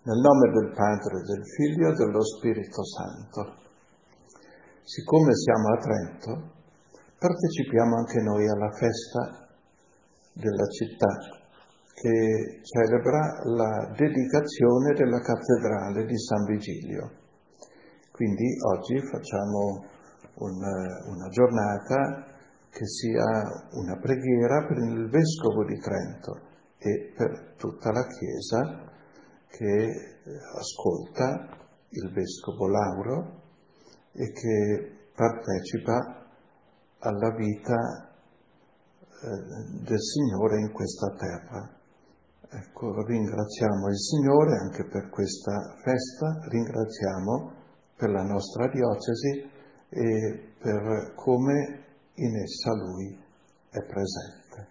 Nel nome del Padre, del Figlio e dello Spirito Santo. Siccome siamo a Trento, partecipiamo anche noi alla festa della città che celebra la dedicazione della cattedrale di San Vigilio. Quindi oggi facciamo una giornata che sia una preghiera per il Vescovo di Trento e per tutta la Chiesa che ascolta il Vescovo Lauro e che partecipa alla vita del Signore in questa terra. Ecco, ringraziamo il Signore anche per questa festa, ringraziamo per la nostra diocesi e per come in essa Lui è presente.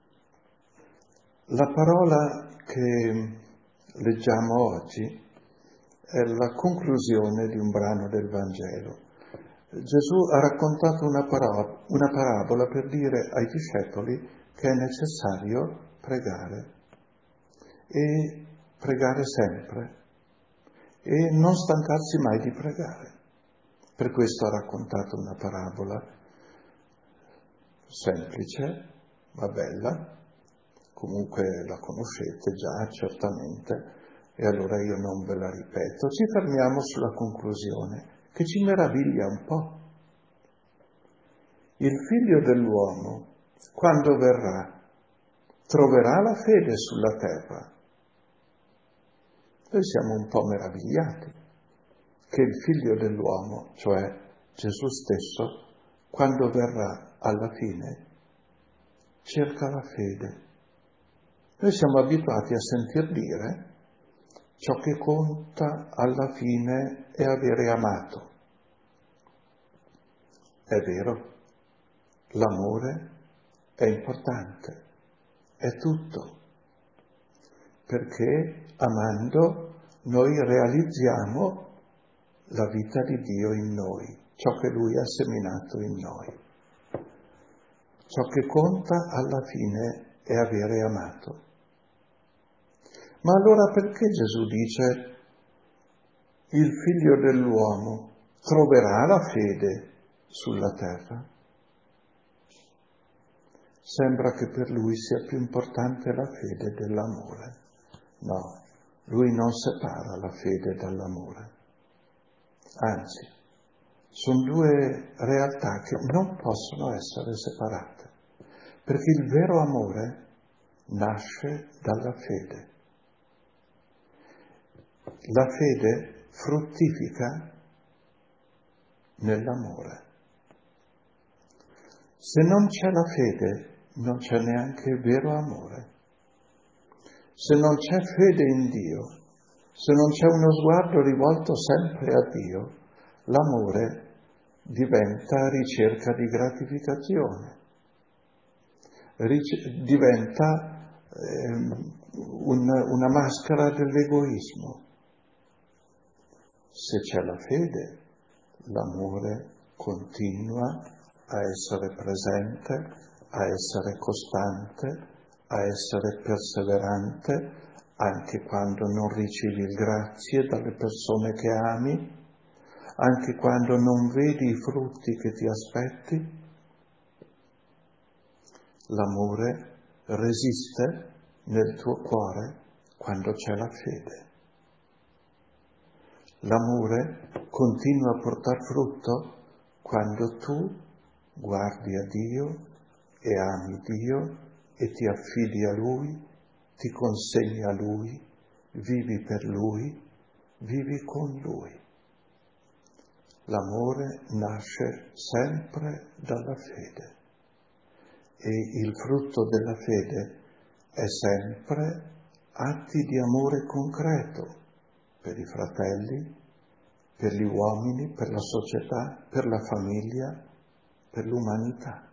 La parola che leggiamo oggi è la conclusione di un brano del Vangelo. Gesù ha raccontato una parabola per dire ai discepoli che è necessario pregare e pregare sempre e non stancarsi mai di pregare. Per questo ha raccontato una parabola semplice ma bella. Comunque la conoscete già, certamente, e allora io non ve la ripeto. Ci fermiamo sulla conclusione, che ci meraviglia un po'. Il Figlio dell'uomo, quando verrà, troverà la fede sulla terra. Noi siamo un po' meravigliati che il Figlio dell'uomo, cioè Gesù stesso, quando verrà alla fine, cerca la fede. Noi siamo abituati a sentir dire ciò che conta alla fine è avere amato. È vero, l'amore è importante, è tutto, perché amando noi realizziamo la vita di Dio in noi, ciò che Lui ha seminato in noi. Ciò che conta alla fine è avere amato. Ma allora perché Gesù dice il Figlio dell'uomo troverà la fede sulla terra? Sembra che per Lui sia più importante la fede dell'amore. No, Lui non separa la fede dall'amore. Anzi, sono due realtà che non possono essere separate, perché il vero amore nasce dalla fede. La fede fruttifica nell'amore. Se non c'è la fede, non c'è neanche il vero amore. Se non c'è fede in Dio, se non c'è uno sguardo rivolto sempre a Dio, l'amore diventa ricerca di gratificazione, diventa una maschera dell'egoismo. Se c'è la fede, l'amore continua a essere presente, a essere costante, a essere perseverante, anche quando non ricevi grazie dalle persone che ami, anche quando non vedi i frutti che ti aspetti. L'amore resiste nel tuo cuore quando c'è la fede. L'amore continua a portar frutto quando tu guardi a Dio e ami Dio e ti affidi a Lui, ti consegni a Lui, vivi per Lui, vivi con Lui. L'amore nasce sempre dalla fede e il frutto della fede è sempre atti di amore concreto per i fratelli, per gli uomini, per la società, per la famiglia, per l'umanità.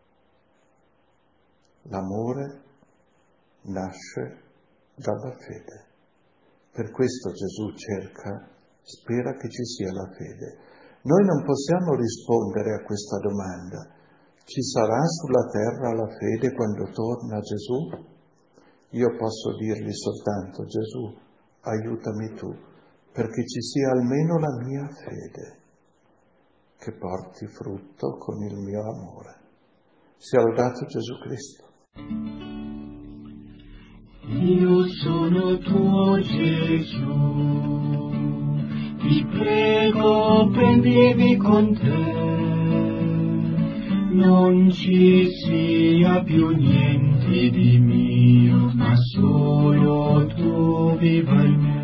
L'amore nasce dalla fede. Per questo Gesù spera che ci sia la fede. Noi non possiamo rispondere a questa domanda. Ci sarà sulla terra la fede quando torna Gesù? Io posso dirgli soltanto: Gesù, aiutami tu, perché ci sia almeno la mia fede, che porti frutto con il mio amore. Sia lodato Gesù Cristo. Io sono tuo Gesù, ti prego prendevi con te, non ci sia più niente di mio, ma solo tu viva in me.